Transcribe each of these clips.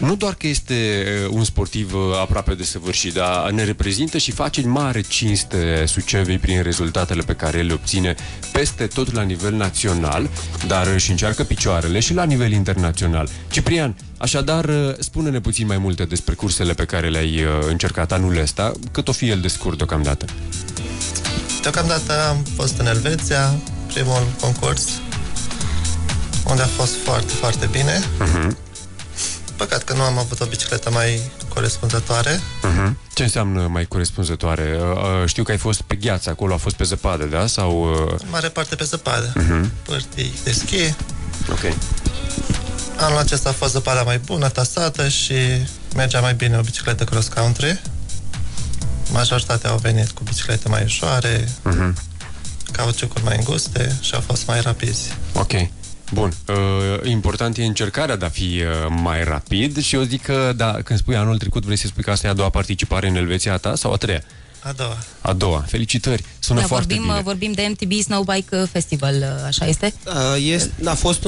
nu doar că este un sportiv aproape desăvârșit, dar ne reprezintă și face mare cinste Sucevei prin rezultatele pe care el le obține peste tot la nivel național, dar își încearcă picioarele și la nivel internațional. Ciprian, așadar, spune-ne puțin mai multe despre cursele pe care le-ai încercat anul ăsta, cât o fi el de scurt deocamdată. Deocamdată am fost în Elveția, primul concurs, unde a fost foarte, foarte bine. Păcat că nu am avut o bicicletă mai corespunzătoare. Ce înseamnă mai corespunzătoare? Știu că ai fost pe gheață, acolo a fost pe zăpadă, da? Sau... În mare parte pe zăpadă. Pârtii de schi. Ok. Anul acesta a fost zăpada mai bună, tasată și mergea mai bine o bicicletă cross-country. Majoritatea au venit cu biciclete mai ușoare, cauciucuri mai înguste și au fost mai rapizi. Ok. Bun. Important e încercarea de a fi mai rapid și eu zic că, da, când spui anul trecut, vrei să spui că asta e a doua participare în Elveția ta sau a treia? A doua. A doua. Felicitări. Sună foarte bine. Vorbim de MTB Snowbike Festival, așa este? A fost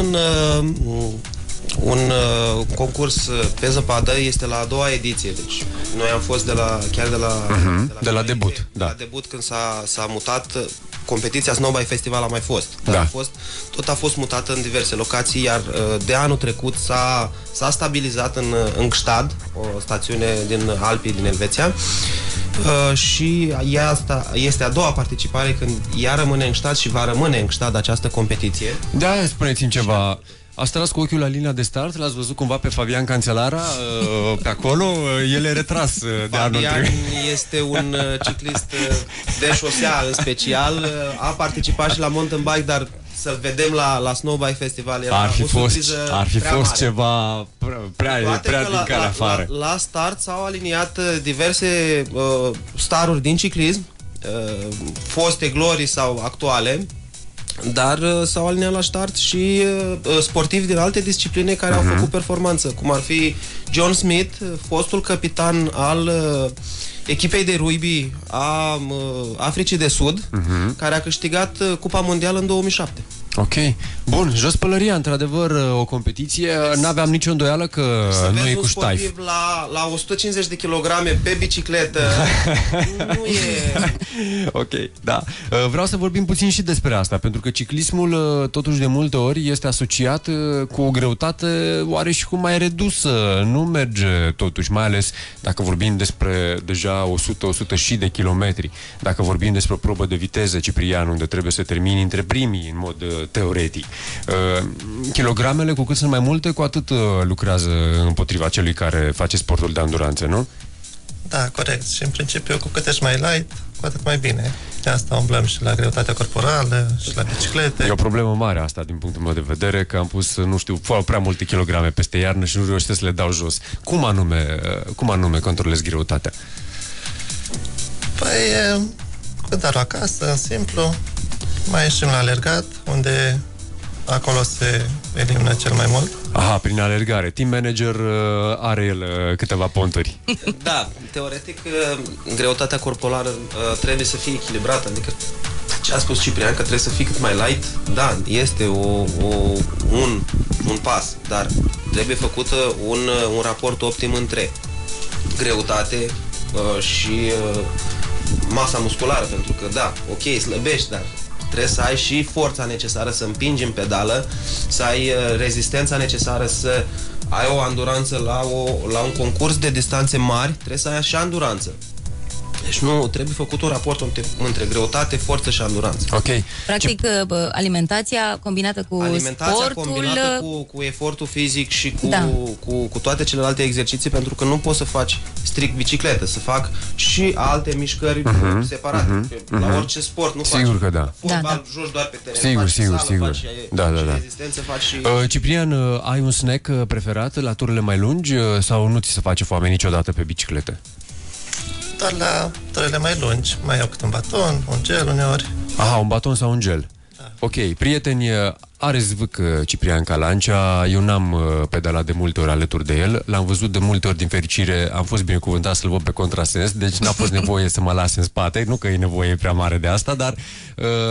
un concurs pe zăpadă, este la a doua ediție, deci noi am fost de la debut, da. La debut când s-a mutat. Competiția Snowbike Festival a mai fost, dar tot a fost mutată în diverse locații, iar de anul trecut s-a stabilizat în Gstad, o stațiune din Alpii din Elveția, și asta este a doua participare când ea rămâne în Gstad și va rămâne în Gstad această competiție. Da, spuneți-mi ceva. Ați tras cu ochiul la linia de start? L-ați văzut cumva pe Fabian Canțelara pe acolo? El e retras de anul trecut. Fabian este un ciclist de șosea în special. A participat și la mountain bike, dar să-l vedem la Snowbike Festival era ar fi fost ceva prea din care afară. La start s-au aliniat diverse staruri din ciclism, foste glorii sau actuale, dar s-au aliniat la start și sportivi din alte discipline care au făcut performanță, cum ar fi John Smith, fostul capitan al echipei de rugby a Africii de Sud, care a câștigat Cupa Mondială în 2007. Ok. Bun, jos pălăria, într-adevăr, o competiție. N-aveam nicio îndoială că nu e cu ștaif. La 150 de kilograme pe bicicletă nu e... Ok, da. Vreau să vorbim puțin și despre asta, pentru că ciclismul, totuși, de multe ori este asociat cu o greutate oareși mai redusă. Nu merge, totuși, mai ales dacă vorbim despre deja 100 și de kilometri. Dacă vorbim despre o probă de viteză, Ciprian, unde trebuie să termini între primii, în mod teoretic. Kilogramele, cu cât sunt mai multe, cu atât lucrează împotriva celui care face sportul de anduranță, nu? Da, corect. Și în principiu, cu cât ești mai light, cu atât mai bine. De asta umblăm și la greutatea corporală, și la biciclete. E o problemă mare asta, din punctul meu de vedere, că am pus, nu știu, prea multe kilograme peste iarnă și nu reușesc să le dau jos. Cum anume controlezi greutatea? Păi, cu darul acasă, simplu. Mai ieșim la alergat, unde acolo se elimină cel mai mult. Aha, prin alergare. Team manager are el câteva ponturi. Da, teoretic greutatea corporală trebuie să fie echilibrată, adică ce a spus Ciprian, că trebuie să fii cât mai light, da, este un pas, dar trebuie făcut un raport optim între greutate și masa musculară, pentru că da, ok, slăbești, dar trebuie să ai și forța necesară să împingi în pedală, să ai rezistența necesară să ai o anduranță la un concurs de distanțe mari, trebuie să ai și anduranță. Deci nu, trebuie făcut un raport între greutate, forță și anduranță. Ok. Practic, alimentația combinată cu sportul... combinată cu efortul fizic și cu toate celelalte exerciții, pentru că nu poți să faci strict bicicletă, să fac și alte mișcări separate. La orice sport nu sigur faci. Că da. Fotbal, joci doar pe teren. Sigur. Faci și rezistență, faci și... Ciprian, ai un snack preferat la turile mai lungi sau nu ți se face foame niciodată pe bicicletă? Doar la turele mai lungi. Mai iau câte un baton, un gel uneori. Aha, un baton sau un gel. Da. Ok, prieteni, are zvâc Ciprian Calancea. Eu n-am pedalat de multe ori alături de el. L-am văzut de multe ori, din fericire. Am fost binecuvântat să-l văd pe contrasens, deci n-a fost nevoie să mă lase în spate. Nu că e nevoie prea mare de asta, dar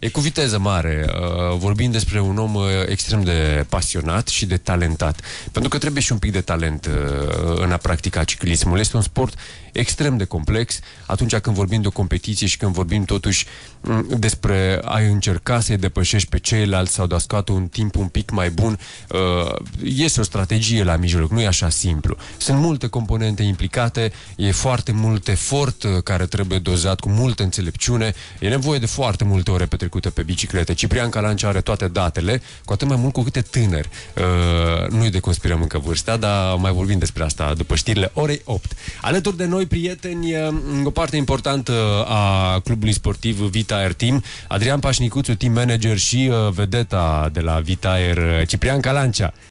E cu viteză mare. Vorbim despre un om extrem de pasionat și de talentat. Pentru că trebuie și un pic de talent în a practica ciclismul. Este un sport extrem de complex atunci când vorbim de o competiție și când vorbim totuși despre a încerca să-i depășești pe ceilalți sau de a scoate un timp un pic mai bun. Este o strategie la mijloc, nu e așa simplu. Sunt multe componente implicate, e foarte mult efort care trebuie dozat cu multă înțelepciune, e nevoie de foarte multe ore petrecute pe biciclete. Ciprian Calancea are toate datele, cu atât mai mult cu cât e tânăr. Nu-i de conspirăm încă vârsta, dar mai vorbim despre asta după știrile orei 8. Alături de noi, prieteni, o parte importantă a clubului sportiv Vita Air Team, Adrian Pașnicuțu, team manager și vedeta de la Vita Air, Ciprian Calancea.